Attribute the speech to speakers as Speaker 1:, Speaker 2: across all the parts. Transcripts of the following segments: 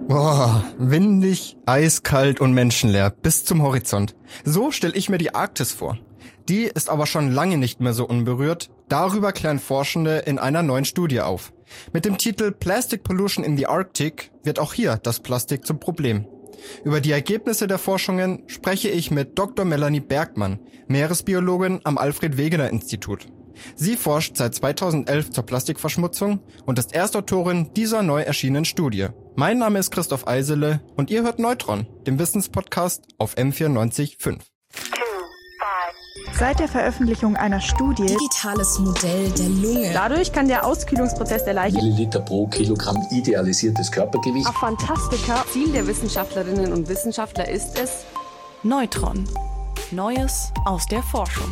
Speaker 1: Boah, windig, eiskalt und menschenleer bis zum Horizont. So stelle ich mir die Arktis vor. Die ist aber schon lange nicht mehr so unberührt. Darüber klären Forschende in einer neuen Studie auf. Mit dem Titel Plastic Pollution in the Arctic wird auch hier das Plastik zum Problem. Über die Ergebnisse der Forschungen spreche ich mit Dr. Melanie Bergmann, Meeresbiologin am Alfred-Wegener-Institut. Sie forscht seit 2011 zur Plastikverschmutzung und ist Erstautorin dieser neu erschienenen Studie. Mein Name ist Christoph Eisele und ihr hört Neutron, dem Wissenspodcast auf M94.5.
Speaker 2: Seit der Veröffentlichung einer Studie
Speaker 3: digitales Modell der Lunge.
Speaker 4: Dadurch kann der Auskühlungsprozess der Leiche
Speaker 5: Milliliter pro Kilogramm idealisiertes Körpergewicht.
Speaker 4: Fantastika. Ziel der Wissenschaftlerinnen und Wissenschaftler ist es,
Speaker 2: Neutron. Neues aus der Forschung.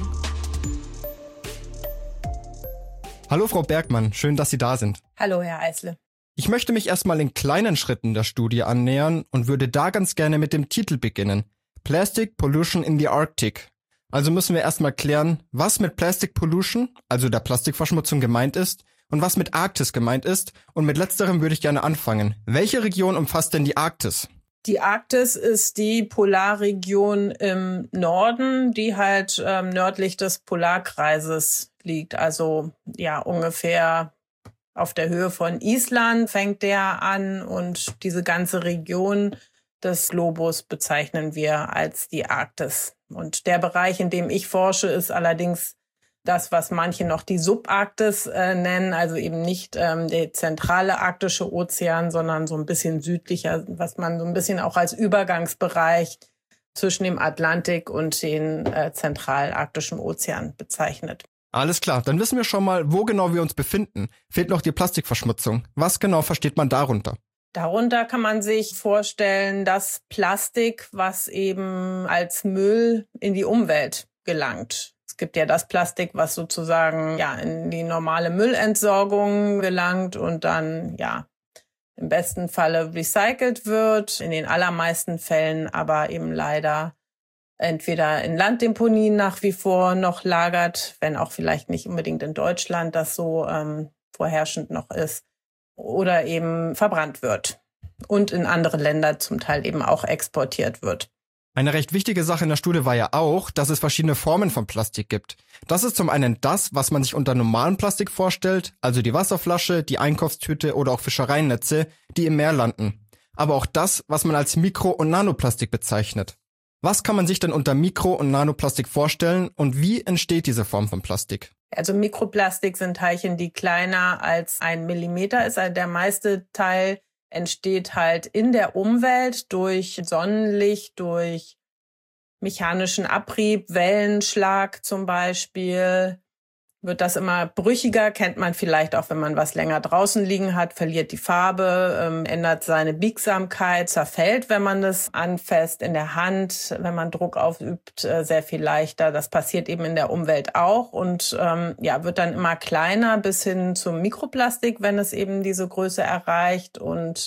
Speaker 1: Hallo Frau Bergmann, schön, dass Sie da sind.
Speaker 6: Hallo Herr Eisle.
Speaker 1: Ich möchte mich erstmal in kleinen Schritten der Studie annähern und würde da ganz gerne mit dem Titel beginnen. Plastic Pollution in the Arctic. Also müssen wir erstmal klären, was mit Plastic Pollution, also der Plastikverschmutzung, gemeint ist und was mit Arktis gemeint ist. Und mit letzterem würde ich gerne anfangen. Welche Region umfasst denn die Arktis?
Speaker 6: Die Arktis ist die Polarregion im Norden, die halt nördlich des Polarkreises liegt. Also ja, ungefähr auf der Höhe von Island fängt der an und diese ganze Region des Globus bezeichnen wir als die Arktis. Und der Bereich, in dem ich forsche, ist allerdings das, was manche noch die Subarktis nennen, also eben nicht der zentrale arktische Ozean, sondern so ein bisschen südlicher, was man so ein bisschen auch als Übergangsbereich zwischen dem Atlantik und den zentralarktischen Ozean bezeichnet.
Speaker 1: Alles klar, dann wissen wir schon mal, wo genau wir uns befinden. Fehlt noch die Plastikverschmutzung. Was genau versteht man darunter?
Speaker 6: Darunter kann man sich vorstellen, das Plastik, was eben als Müll in die Umwelt gelangt. Es gibt ja das Plastik, was sozusagen ja in die normale Müllentsorgung gelangt und dann ja im besten Falle recycelt wird, in den allermeisten Fällen aber eben leider entweder in Landdeponien nach wie vor noch lagert, wenn auch vielleicht nicht unbedingt in Deutschland das so vorherrschend noch ist, oder eben verbrannt wird und in andere Länder zum Teil eben auch exportiert wird.
Speaker 1: Eine recht wichtige Sache in der Studie war ja auch, dass es verschiedene Formen von Plastik gibt. Das ist zum einen das, was man sich unter normalem Plastik vorstellt, also die Wasserflasche, die Einkaufstüte oder auch Fischereinetze, die im Meer landen. Aber auch das, was man als Mikro- und Nanoplastik bezeichnet. Was kann man sich denn unter Mikro- und Nanoplastik vorstellen und wie entsteht diese Form von Plastik?
Speaker 6: Also Mikroplastik sind Teilchen, die kleiner als 1 Millimeter ist. Also der meiste Teil entsteht halt in der Umwelt durch Sonnenlicht, durch mechanischen Abrieb, Wellenschlag zum Beispiel. Wird das immer brüchiger, kennt man vielleicht auch, wenn man was länger draußen liegen hat, verliert die Farbe, ändert seine Biegsamkeit, zerfällt, wenn man das anfasst in der Hand, wenn man Druck aufübt, sehr viel leichter. Das passiert eben in der Umwelt auch und wird dann immer kleiner bis hin zum Mikroplastik, wenn es eben diese Größe erreicht und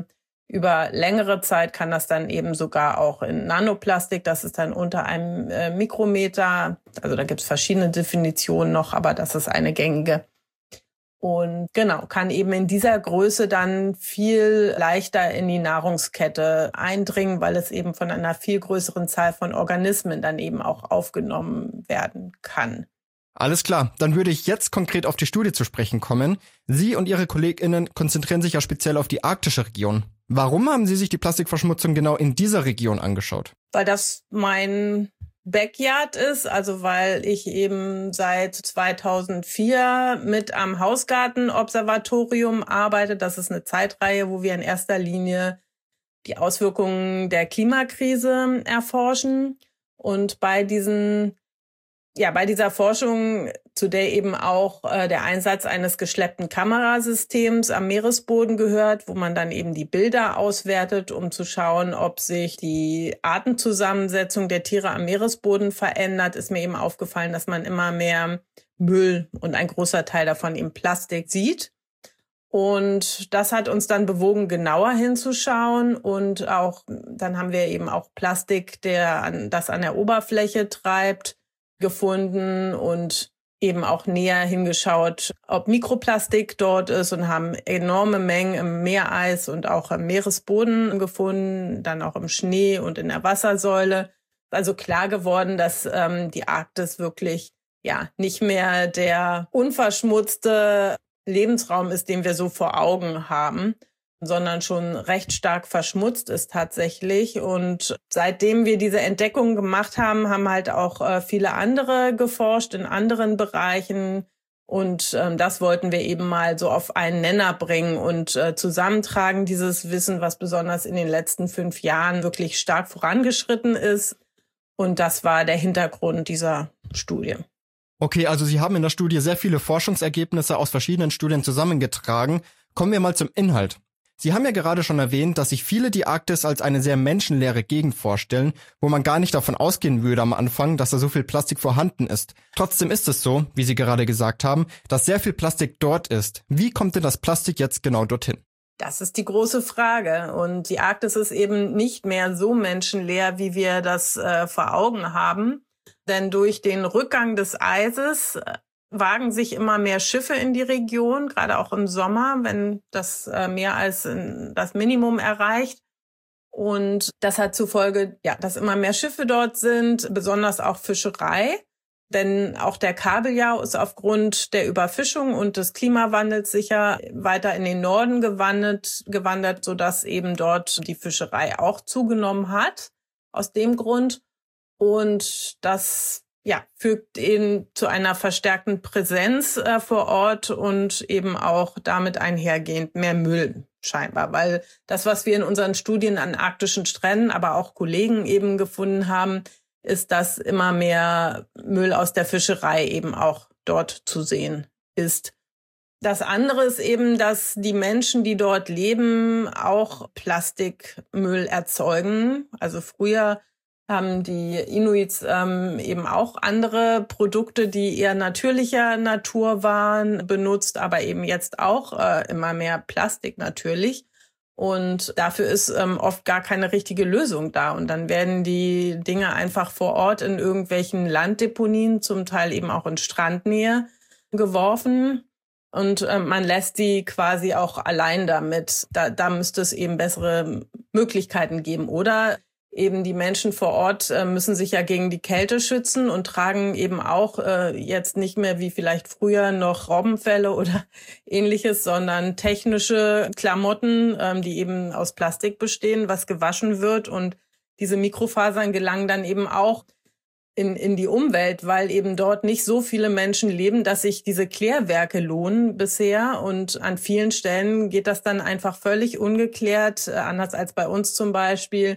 Speaker 6: über längere Zeit kann das dann eben sogar auch in Nanoplastik, das ist dann unter einem Mikrometer, also da gibt es verschiedene Definitionen noch, aber das ist eine gängige. Und genau, kann eben in dieser Größe dann viel leichter in die Nahrungskette eindringen, weil es eben von einer viel größeren Zahl von Organismen dann eben auch aufgenommen werden kann.
Speaker 1: Alles klar, dann würde ich jetzt konkret auf die Studie zu sprechen kommen. Sie und Ihre KollegInnen konzentrieren sich ja speziell auf die arktische Region. Warum haben Sie sich die Plastikverschmutzung genau in dieser Region angeschaut?
Speaker 6: Weil das mein Backyard ist, also weil ich eben seit 2004 mit am Hausgartenobservatorium arbeite. Das ist eine Zeitreihe, wo wir in erster Linie die Auswirkungen der Klimakrise erforschen. Und bei dieser Forschung, zu der eben auch der Einsatz eines geschleppten Kamerasystems am Meeresboden gehört, wo man dann eben die Bilder auswertet, um zu schauen, ob sich die Artenzusammensetzung der Tiere am Meeresboden verändert, ist mir eben aufgefallen, dass man immer mehr Müll und ein großer Teil davon eben Plastik sieht. Und das hat uns dann bewogen, genauer hinzuschauen und auch, dann haben wir eben auch Plastik, das an der Oberfläche treibt, gefunden und eben auch näher hingeschaut, ob Mikroplastik dort ist und haben enorme Mengen im Meereis und auch im Meeresboden gefunden, dann auch im Schnee und in der Wassersäule. Also klar geworden, dass die Arktis wirklich nicht mehr der unverschmutzte Lebensraum ist, den wir so vor Augen haben, sondern schon recht stark verschmutzt ist tatsächlich. Und seitdem wir diese Entdeckung gemacht haben, haben halt auch viele andere geforscht in anderen Bereichen. Und das wollten wir eben mal so auf einen Nenner bringen und zusammentragen, dieses Wissen, was besonders in den letzten 5 Jahren wirklich stark vorangeschritten ist. Und das war der Hintergrund dieser Studie.
Speaker 1: Okay, also Sie haben in der Studie sehr viele Forschungsergebnisse aus verschiedenen Studien zusammengetragen. Kommen wir mal zum Inhalt. Sie haben ja gerade schon erwähnt, dass sich viele die Arktis als eine sehr menschenleere Gegend vorstellen, wo man gar nicht davon ausgehen würde am Anfang, dass da so viel Plastik vorhanden ist. Trotzdem ist es so, wie Sie gerade gesagt haben, dass sehr viel Plastik dort ist. Wie kommt denn das Plastik jetzt genau dorthin?
Speaker 6: Das ist die große Frage. Und die Arktis ist eben nicht mehr so menschenleer, wie wir das vor Augen haben. Denn durch den Rückgang des Eises wagen sich immer mehr Schiffe in die Region, gerade auch im Sommer, wenn das mehr als das Minimum erreicht. Und das hat zur Folge, dass immer mehr Schiffe dort sind, besonders auch Fischerei. Denn auch der Kabeljau ist aufgrund der Überfischung und des Klimawandels sicher weiter in den Norden gewandert, sodass eben dort die Fischerei auch zugenommen hat, aus dem Grund. Und das fügt eben zu einer verstärkten Präsenz vor Ort und eben auch damit einhergehend mehr Müll scheinbar. Weil das, was wir in unseren Studien an arktischen Stränden, aber auch Kollegen eben gefunden haben, ist, dass immer mehr Müll aus der Fischerei eben auch dort zu sehen ist. Das andere ist eben, dass die Menschen, die dort leben, auch Plastikmüll erzeugen. Also früher haben die Inuits eben auch andere Produkte, die eher natürlicher Natur waren, benutzt, aber eben jetzt auch immer mehr Plastik natürlich. Und dafür ist oft gar keine richtige Lösung da. Und dann werden die Dinge einfach vor Ort in irgendwelchen Landdeponien, zum Teil eben auch in Strandnähe, geworfen. Und man lässt die quasi auch allein damit. Da müsste es eben bessere Möglichkeiten geben. Oder eben die Menschen vor Ort müssen sich ja gegen die Kälte schützen und tragen eben auch jetzt nicht mehr wie vielleicht früher noch Robbenfelle oder Ähnliches, sondern technische Klamotten, die eben aus Plastik bestehen, was gewaschen wird. Und diese Mikrofasern gelangen dann eben auch in die Umwelt, weil eben dort nicht so viele Menschen leben, dass sich diese Klärwerke lohnen bisher. Und an vielen Stellen geht das dann einfach völlig ungeklärt, anders als bei uns zum Beispiel,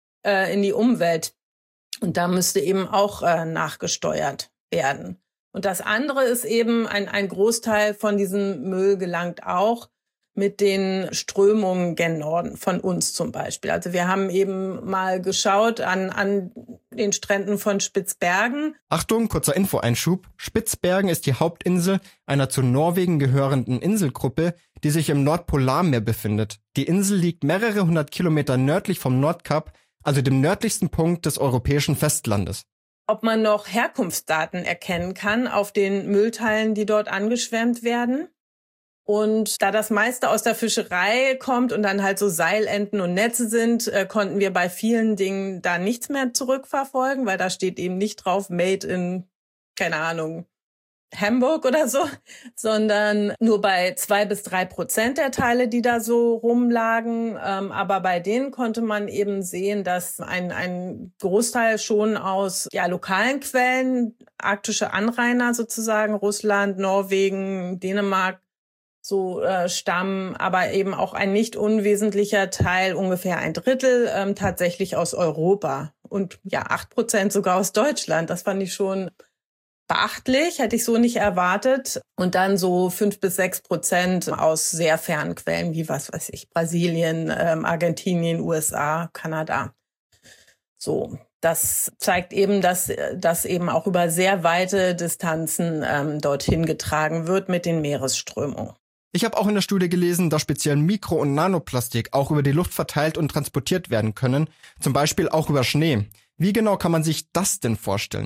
Speaker 6: in die Umwelt. Und da müsste eben auch nachgesteuert werden. Und das andere ist eben, ein Großteil von diesem Müll gelangt auch mit den Strömungen gen Norden, von uns zum Beispiel. Also wir haben eben mal geschaut an den Stränden von Spitzbergen.
Speaker 1: Achtung, kurzer Infoeinschub. Spitzbergen ist die Hauptinsel einer zu Norwegen gehörenden Inselgruppe, die sich im Nordpolarmeer befindet. Die Insel liegt mehrere 100 Kilometer nördlich vom Nordkap, also dem nördlichsten Punkt des europäischen Festlandes.
Speaker 6: Ob man noch Herkunftsdaten erkennen kann auf den Müllteilen, die dort angeschwemmt werden. Und da das meiste aus der Fischerei kommt und dann halt so Seilenten und Netze sind, konnten wir bei vielen Dingen da nichts mehr zurückverfolgen, weil da steht eben nicht drauf, made in, keine Ahnung, Hamburg oder so, sondern nur bei 2-3% der Teile, die da so rumlagen. Aber bei denen konnte man eben sehen, dass ein Großteil schon aus lokalen Quellen, arktische Anrainer sozusagen, Russland, Norwegen, Dänemark, so stammen, aber eben auch ein nicht unwesentlicher Teil, ungefähr 1/3, tatsächlich aus Europa. Und 8% sogar aus Deutschland. Das fand ich schon beachtlich, hätte ich so nicht erwartet. Und dann so 5-6% aus sehr fernen Quellen, wie was weiß ich, Brasilien, Argentinien, USA, Kanada. So, das zeigt eben, dass das eben auch über sehr weite Distanzen dorthin getragen wird mit den Meeresströmungen.
Speaker 1: Ich habe auch in der Studie gelesen, dass speziell Mikro- und Nanoplastik auch über die Luft verteilt und transportiert werden können, zum Beispiel auch über Schnee. Wie genau kann man sich das denn vorstellen?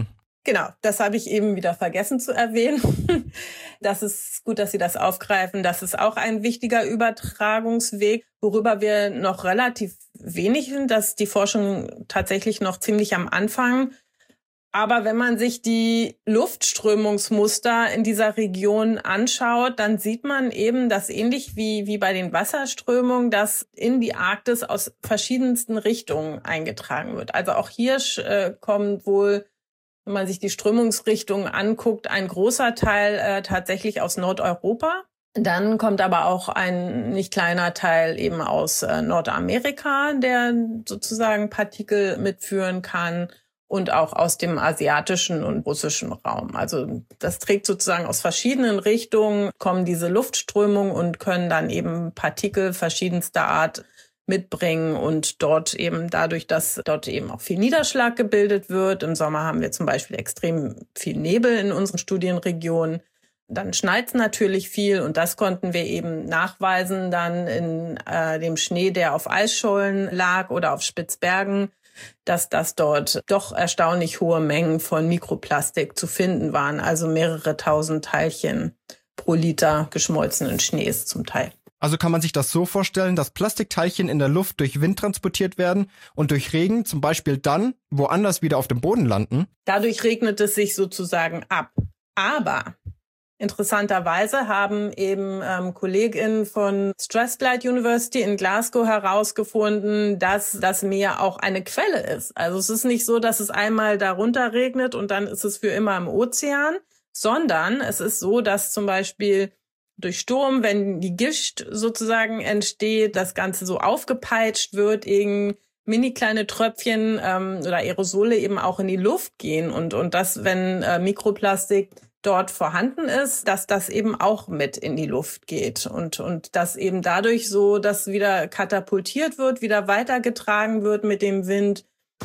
Speaker 6: Genau, das habe ich eben wieder vergessen zu erwähnen. Das ist gut, dass Sie das aufgreifen. Das ist auch ein wichtiger Übertragungsweg, worüber wir noch relativ wenig sind. Das ist die Forschung tatsächlich noch ziemlich am Anfang. Aber wenn man sich die Luftströmungsmuster in dieser Region anschaut, dann sieht man eben, dass ähnlich wie bei den Wasserströmungen, dass in die Arktis aus verschiedensten Richtungen eingetragen wird. Also auch hier kommt wohl, wenn man sich die Strömungsrichtungen anguckt, ein großer Teil tatsächlich aus Nordeuropa. Dann kommt aber auch ein nicht kleiner Teil eben aus Nordamerika, der sozusagen Partikel mitführen kann. Und auch aus dem asiatischen und russischen Raum. Also das trägt sozusagen aus verschiedenen Richtungen, kommen diese Luftströmungen und können dann eben Partikel verschiedenster Art mitbringen und dort eben dadurch, dass dort eben auch viel Niederschlag gebildet wird. Im Sommer haben wir zum Beispiel extrem viel Nebel in unseren Studienregionen. Dann schneit es natürlich viel und das konnten wir eben nachweisen dann in dem Schnee, der auf Eisschollen lag oder auf Spitzbergen, dass das dort doch erstaunlich hohe Mengen von Mikroplastik zu finden waren, also mehrere tausend Teilchen pro Liter geschmolzenen Schnees zum Teil.
Speaker 1: Also kann man sich das so vorstellen, dass Plastikteilchen in der Luft durch Wind transportiert werden und durch Regen zum Beispiel dann woanders wieder auf dem Boden landen?
Speaker 6: Dadurch regnet es sich sozusagen ab. Aber interessanterweise haben eben KollegInnen von Strathclyde University in Glasgow herausgefunden, dass das Meer auch eine Quelle ist. Also es ist nicht so, dass es einmal darunter regnet und dann ist es für immer im Ozean, sondern es ist so, dass zum Beispiel durch Sturm, wenn die Gischt sozusagen entsteht, das Ganze so aufgepeitscht wird, mini kleine Tröpfchen oder Aerosole eben auch in die Luft gehen und das, wenn Mikroplastik dort vorhanden ist, dass das eben auch mit in die Luft geht und dass eben dadurch so, dass wieder katapultiert wird, wieder weitergetragen wird mit dem Wind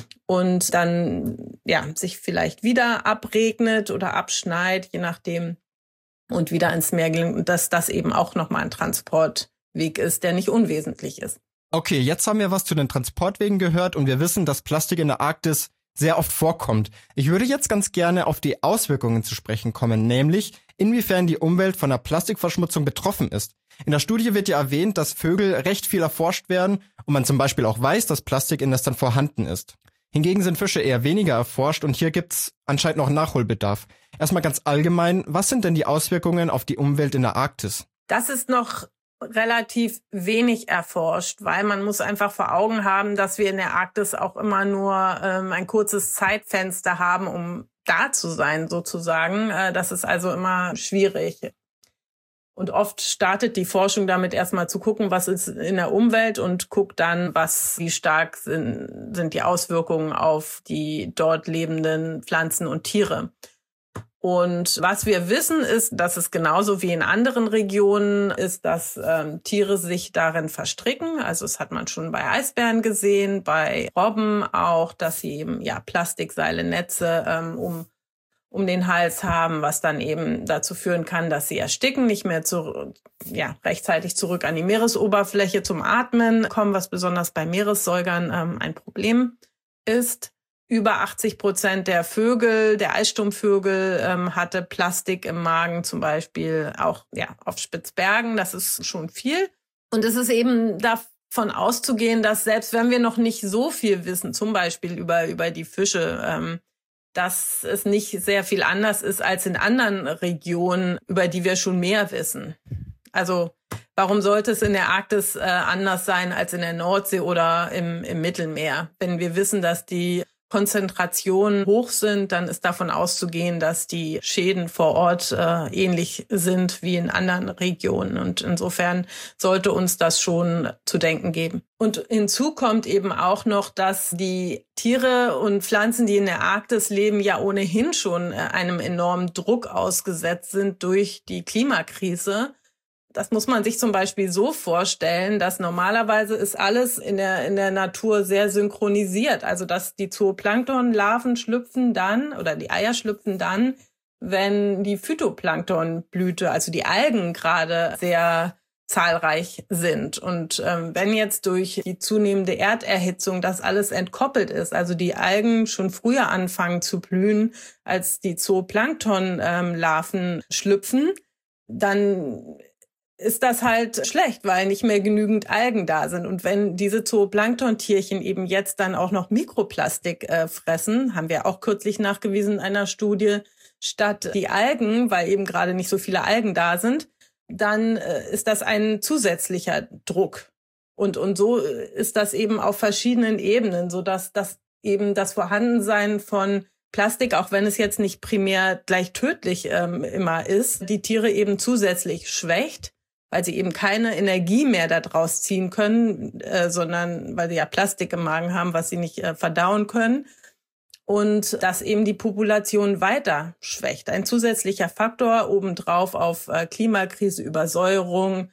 Speaker 6: und dann sich vielleicht wieder abregnet oder abschneit, je nachdem, und wieder ins Meer gelangt und dass das eben auch nochmal ein Transportweg ist, der nicht unwesentlich ist.
Speaker 1: Okay, jetzt haben wir was zu den Transportwegen gehört und wir wissen, dass Plastik in der Arktis sehr oft vorkommt. Ich würde jetzt ganz gerne auf die Auswirkungen zu sprechen kommen, nämlich inwiefern die Umwelt von der Plastikverschmutzung betroffen ist. In der Studie wird ja erwähnt, dass Vögel recht viel erforscht werden und man zum Beispiel auch weiß, dass Plastik in Nestern vorhanden ist. Hingegen sind Fische eher weniger erforscht und hier gibt's anscheinend noch Nachholbedarf. Erstmal ganz allgemein, was sind denn die Auswirkungen auf die Umwelt in der Arktis?
Speaker 6: Das ist noch relativ wenig erforscht, weil man muss einfach vor Augen haben, dass wir in der Arktis auch immer nur ein kurzes Zeitfenster haben, um da zu sein sozusagen. Das ist also immer schwierig. Und oft startet die Forschung damit erstmal zu gucken, was ist in der Umwelt und guckt dann, wie stark sind die Auswirkungen auf die dort lebenden Pflanzen und Tiere. Und was wir wissen ist, dass es genauso wie in anderen Regionen ist, dass Tiere sich darin verstricken. Also das hat man schon bei Eisbären gesehen, bei Robben auch, dass sie eben Plastikseile, Netze um den Hals haben, was dann eben dazu führen kann, dass sie ersticken, nicht mehr rechtzeitig zurück an die Meeresoberfläche zum Atmen kommen, was besonders bei Meeressäugern ein Problem ist. Über 80% der Vögel, der Eissturmvögel, hatte Plastik im Magen, zum Beispiel auch auf Spitzbergen. Das ist schon viel. Und es ist eben davon auszugehen, dass selbst wenn wir noch nicht so viel wissen, zum Beispiel über die Fische, dass es nicht sehr viel anders ist als in anderen Regionen, über die wir schon mehr wissen. Also warum sollte es in der Arktis anders sein als in der Nordsee oder im Mittelmeer? Wenn wir wissen, dass die Konzentrationen hoch sind, dann ist davon auszugehen, dass die Schäden vor Ort ähnlich sind wie in anderen Regionen. Und insofern sollte uns das schon zu denken geben. Und hinzu kommt eben auch noch, dass die Tiere und Pflanzen, die in der Arktis leben, ja ohnehin schon einem enormen Druck ausgesetzt sind durch die Klimakrise. Das muss man sich zum Beispiel so vorstellen, dass normalerweise ist alles in der Natur sehr synchronisiert. Also dass die Zooplanktonlarven schlüpfen dann oder die Eier schlüpfen dann, wenn die Phytoplanktonblüte, also die Algen gerade sehr zahlreich sind. Und wenn jetzt durch die zunehmende Erderhitzung das alles entkoppelt ist, also die Algen schon früher anfangen zu blühen, als die Zooplankton-Larven schlüpfen, dann ist das halt schlecht, weil nicht mehr genügend Algen da sind. Und wenn diese Zooplanktontierchen eben jetzt dann auch noch Mikroplastik fressen, haben wir auch kürzlich nachgewiesen in einer Studie, statt die Algen, weil eben gerade nicht so viele Algen da sind, dann ist das ein zusätzlicher Druck. Und so ist das eben auf verschiedenen Ebenen, sodass das eben das Vorhandensein von Plastik, auch wenn es jetzt nicht primär gleich tödlich immer ist, die Tiere eben zusätzlich schwächt, weil sie eben keine Energie mehr daraus ziehen können, sondern weil sie ja Plastik im Magen haben, was sie nicht verdauen können. Und dass eben die Population weiter schwächt. Ein zusätzlicher Faktor obendrauf auf Klimakrise, Übersäuerung,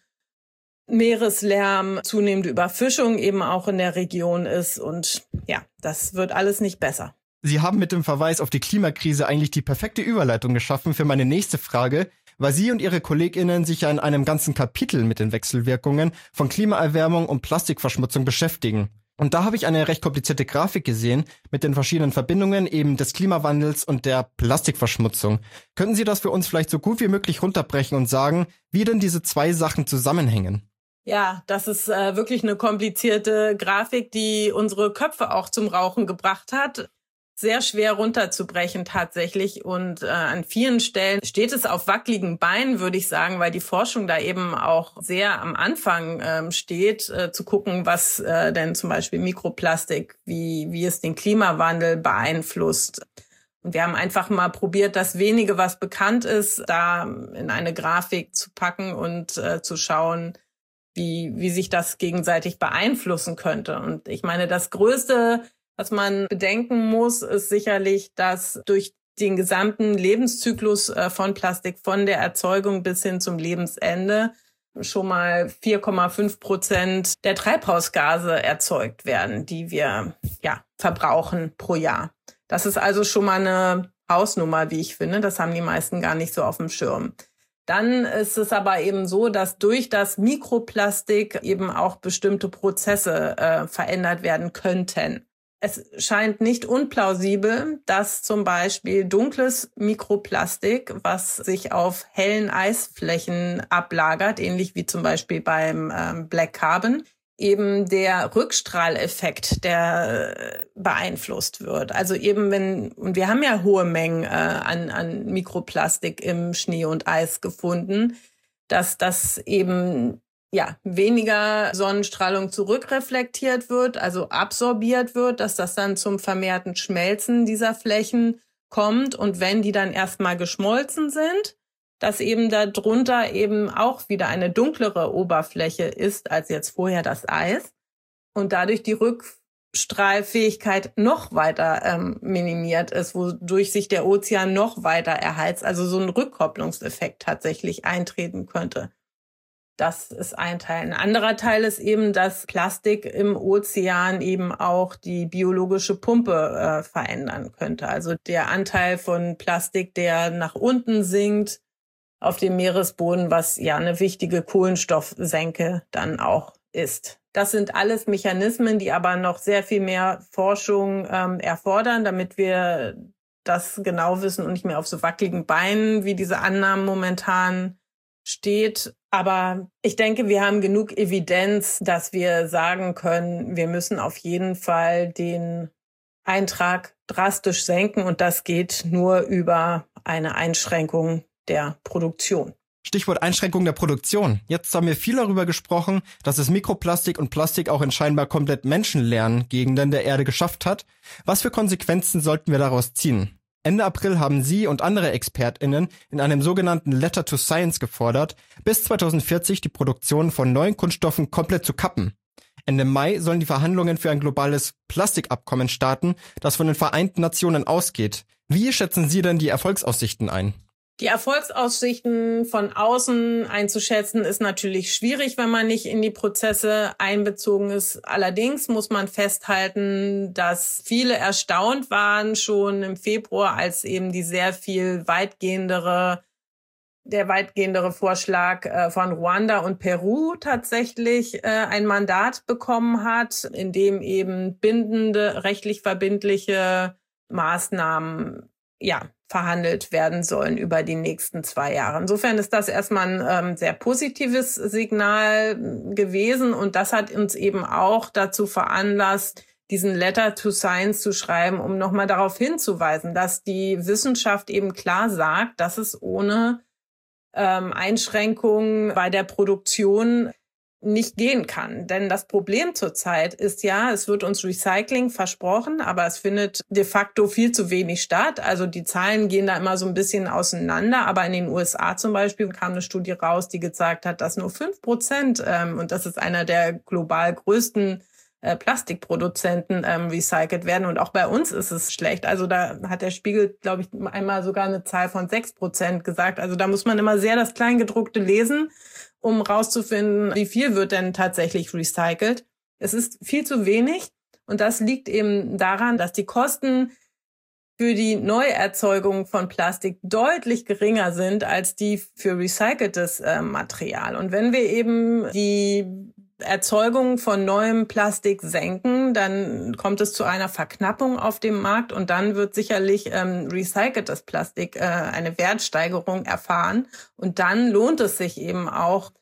Speaker 6: Meereslärm, zunehmende Überfischung eben auch in der Region ist. Und ja, das wird alles nicht besser.
Speaker 1: Sie haben mit dem Verweis auf die Klimakrise eigentlich die perfekte Überleitung geschaffen für meine nächste Frage, weil Sie und Ihre KollegInnen sich ja in einem ganzen Kapitel mit den Wechselwirkungen von Klimaerwärmung und Plastikverschmutzung beschäftigen. Und da habe ich eine recht komplizierte Grafik gesehen mit den verschiedenen Verbindungen eben des Klimawandels und der Plastikverschmutzung. Könnten Sie das für uns vielleicht so gut wie möglich runterbrechen und sagen, wie denn diese zwei Sachen zusammenhängen?
Speaker 6: Ja, das ist wirklich eine komplizierte Grafik, die unsere Köpfe auch zum Rauchen gebracht hat. Sehr schwer runterzubrechen tatsächlich und an vielen Stellen steht es auf wackeligen Beinen, würde ich sagen, weil die Forschung da eben auch sehr am Anfang steht, zu gucken, was denn zum Beispiel Mikroplastik, wie es den Klimawandel beeinflusst. Und wir haben einfach mal probiert, das wenige, was bekannt ist, da in eine Grafik zu packen und zu schauen, wie sich das gegenseitig beeinflussen könnte. Und ich meine, das Größte, was man bedenken muss, ist sicherlich, dass durch den gesamten Lebenszyklus von Plastik, von der Erzeugung bis hin zum Lebensende, schon mal 4,5% der Treibhausgase erzeugt werden, die wir verbrauchen pro Jahr. Das ist also schon mal eine Hausnummer, wie ich finde. Das haben die meisten gar nicht so auf dem Schirm. Dann ist es aber eben so, dass durch das Mikroplastik eben auch bestimmte Prozesse verändert werden könnten. Es scheint nicht unplausibel, dass zum Beispiel dunkles Mikroplastik, was sich auf hellen Eisflächen ablagert, ähnlich wie zum Beispiel beim Black Carbon, eben der Rückstrahleffekt, der beeinflusst wird. Also eben und wir haben ja hohe Mengen an Mikroplastik im Schnee und Eis gefunden, dass das eben weniger Sonnenstrahlung zurückreflektiert wird, also absorbiert wird, dass das dann zum vermehrten Schmelzen dieser Flächen kommt. Und wenn die dann erstmal geschmolzen sind, dass eben darunter eben auch wieder eine dunklere Oberfläche ist als jetzt vorher das Eis und dadurch die Rückstrahlfähigkeit noch weiter minimiert ist, wodurch sich der Ozean noch weiter erheizt, also so ein Rückkopplungseffekt tatsächlich eintreten könnte. Das ist ein Teil. Ein anderer Teil ist eben, dass Plastik im Ozean eben auch die biologische Pumpe verändern könnte. Also der Anteil von Plastik, der nach unten sinkt auf dem Meeresboden, was ja eine wichtige Kohlenstoffsenke dann auch ist. Das sind alles Mechanismen, die aber noch sehr viel mehr Forschung erfordern, damit wir das genau wissen und nicht mehr auf so wackeligen Beinen, wie diese Annahmen momentan steht. Aber ich denke, wir haben genug Evidenz, dass wir sagen können, wir müssen auf jeden Fall den Eintrag drastisch senken und das geht nur über eine Einschränkung der Produktion.
Speaker 1: Stichwort Einschränkung der Produktion. Jetzt haben wir viel darüber gesprochen, dass es Mikroplastik und Plastik auch in scheinbar komplett menschenleeren Gegenden der Erde geschafft hat. Was für Konsequenzen sollten wir daraus ziehen? Ende April haben Sie und andere ExpertInnen in einem sogenannten Letter to Science gefordert, bis 2040 die Produktion von neuen Kunststoffen komplett zu kappen. Ende Mai sollen die Verhandlungen für ein globales Plastikabkommen starten, das von den Vereinten Nationen ausgeht. Wie schätzen Sie denn die Erfolgsaussichten ein?
Speaker 6: Die Erfolgsaussichten von außen einzuschätzen ist natürlich schwierig, wenn man nicht in die Prozesse einbezogen ist. Allerdings muss man festhalten, dass viele erstaunt waren schon im Februar, als eben die sehr viel weitgehendere der weitgehendere Vorschlag von Ruanda und Peru tatsächlich ein Mandat bekommen hat, in dem eben bindende, rechtlich verbindliche Maßnahmen verhandelt werden sollen über die nächsten 2 Jahre. Insofern ist das erstmal ein sehr positives Signal gewesen und das hat uns eben auch dazu veranlasst, diesen Letter to Science zu schreiben, um nochmal darauf hinzuweisen, dass die Wissenschaft eben klar sagt, dass es ohne Einschränkungen bei der Produktion nicht gehen kann. Denn das Problem zurzeit ist ja, es wird uns Recycling versprochen, aber es findet de facto viel zu wenig statt. Also die Zahlen gehen da immer so ein bisschen auseinander. Aber in den USA zum Beispiel kam eine Studie raus, die gezeigt hat, dass nur 5%, und das ist einer der global größten Plastikproduzenten, recycelt werden. Und auch bei uns ist es schlecht. Also da hat der Spiegel, glaube ich, einmal sogar eine Zahl von 6% gesagt. Also da muss man immer sehr das Kleingedruckte lesen, um rauszufinden, wie viel wird denn tatsächlich recycelt. Es ist viel zu wenig und das liegt eben daran, dass die Kosten für die Neuerzeugung von Plastik deutlich geringer sind als die für recyceltes Material. Und wenn wir eben die Erzeugung von neuem Plastik senken, dann kommt es zu einer Verknappung auf dem Markt und dann wird sicherlich recyceltes Plastik eine Wertsteigerung erfahren und dann lohnt es sich eben auch,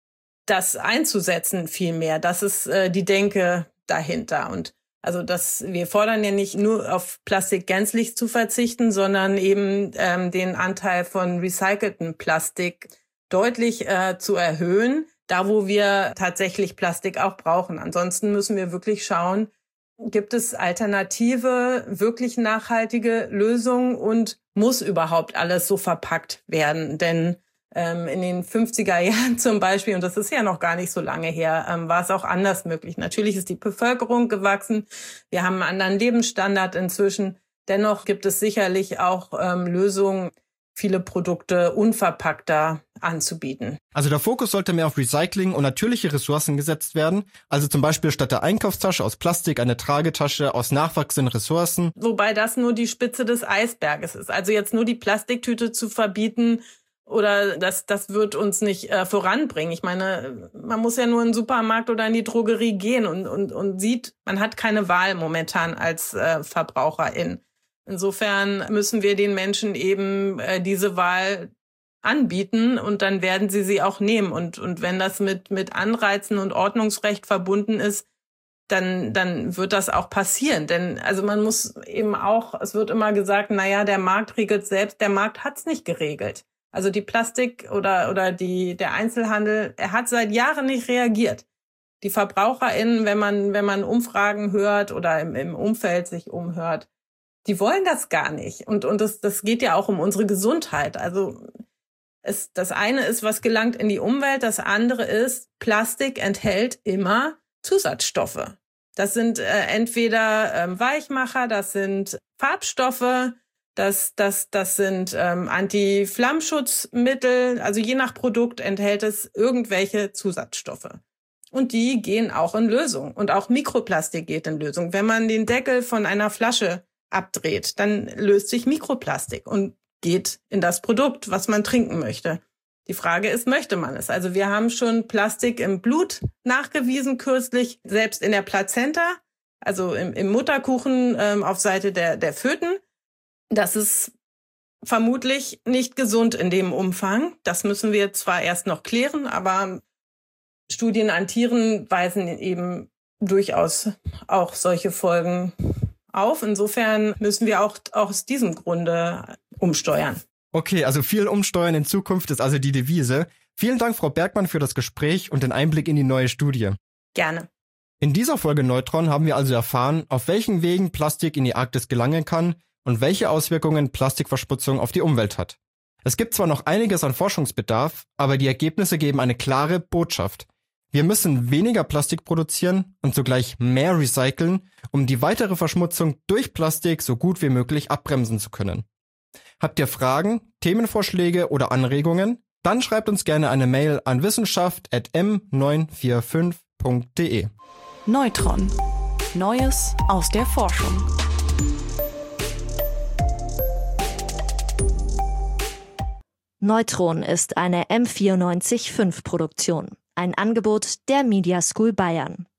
Speaker 6: das einzusetzen viel mehr. Das ist die Denke dahinter und also wir fordern ja nicht nur auf Plastik gänzlich zu verzichten, sondern eben den Anteil von recyceltem Plastik deutlich zu erhöhen, da wo wir tatsächlich Plastik auch brauchen. Ansonsten müssen wir wirklich schauen, gibt es alternative, wirklich nachhaltige Lösungen und muss überhaupt alles so verpackt werden? Denn in den 50er Jahren zum Beispiel, und das ist ja noch gar nicht so lange her, war es auch anders möglich. Natürlich ist die Bevölkerung gewachsen, wir haben einen anderen Lebensstandard inzwischen. Dennoch gibt es sicherlich auch Lösungen, viele Produkte unverpackter anzubieten.
Speaker 1: Also der Fokus sollte mehr auf Recycling und natürliche Ressourcen gesetzt werden. Also zum Beispiel statt der Einkaufstasche aus Plastik eine Tragetasche aus nachwachsenden Ressourcen.
Speaker 6: Wobei das nur die Spitze des Eisberges ist. Also jetzt nur die Plastiktüte zu verbieten, oder das wird uns nicht voranbringen. Ich meine, man muss ja nur in den Supermarkt oder in die Drogerie gehen und sieht, man hat keine Wahl momentan als Verbraucherin. Insofern müssen wir den Menschen eben diese Wahl anbieten und dann werden sie auch nehmen. Und wenn das mit Anreizen und Ordnungsrecht verbunden ist, dann wird das auch passieren. Denn also man muss eben auch, es wird immer gesagt, naja, der Markt regelt selbst, der Markt hat's nicht geregelt. Also die Plastik oder der Einzelhandel, er hat seit Jahren nicht reagiert. Die VerbraucherInnen, wenn man Umfragen hört oder im Umfeld sich umhört, die wollen das gar nicht. Und das geht ja auch um unsere Gesundheit. Also das eine ist, was gelangt in die Umwelt, das andere ist, Plastik enthält immer Zusatzstoffe. Das sind entweder Weichmacher, das sind Farbstoffe, das sind Anti-Flammschutzmittel, also je nach Produkt enthält es irgendwelche Zusatzstoffe. Und die gehen auch in Lösung. Und auch Mikroplastik geht in Lösung. Wenn man den Deckel von einer Flasche abdreht, dann löst sich Mikroplastik und geht in das Produkt, was man trinken möchte. Die Frage ist, möchte man es? Also wir haben schon Plastik im Blut nachgewiesen kürzlich, selbst in der Plazenta, also im Mutterkuchen auf Seite der Föten. Das ist vermutlich nicht gesund in dem Umfang. Das müssen wir zwar erst noch klären, aber Studien an Tieren weisen eben durchaus auch solche Folgen auf. Insofern müssen wir auch aus diesem Grunde umsteuern.
Speaker 1: Okay, also viel umsteuern in Zukunft ist also die Devise. Vielen Dank, Frau Bergmann, für das Gespräch und den Einblick in die neue Studie.
Speaker 6: Gerne.
Speaker 1: In dieser Folge Neutron haben wir also erfahren, auf welchen Wegen Plastik in die Arktis gelangen kann und welche Auswirkungen Plastikverschmutzung auf die Umwelt hat. Es gibt zwar noch einiges an Forschungsbedarf, aber die Ergebnisse geben eine klare Botschaft. Wir müssen weniger Plastik produzieren und zugleich mehr recyceln, um die weitere Verschmutzung durch Plastik so gut wie möglich abbremsen zu können. Habt ihr Fragen, Themenvorschläge oder Anregungen? Dann schreibt uns gerne eine Mail an wissenschaft@m945.de.
Speaker 2: Neutron. Neues aus der Forschung.
Speaker 7: Neutron ist eine M94.5 Produktion. Ein Angebot der Media School Bayern.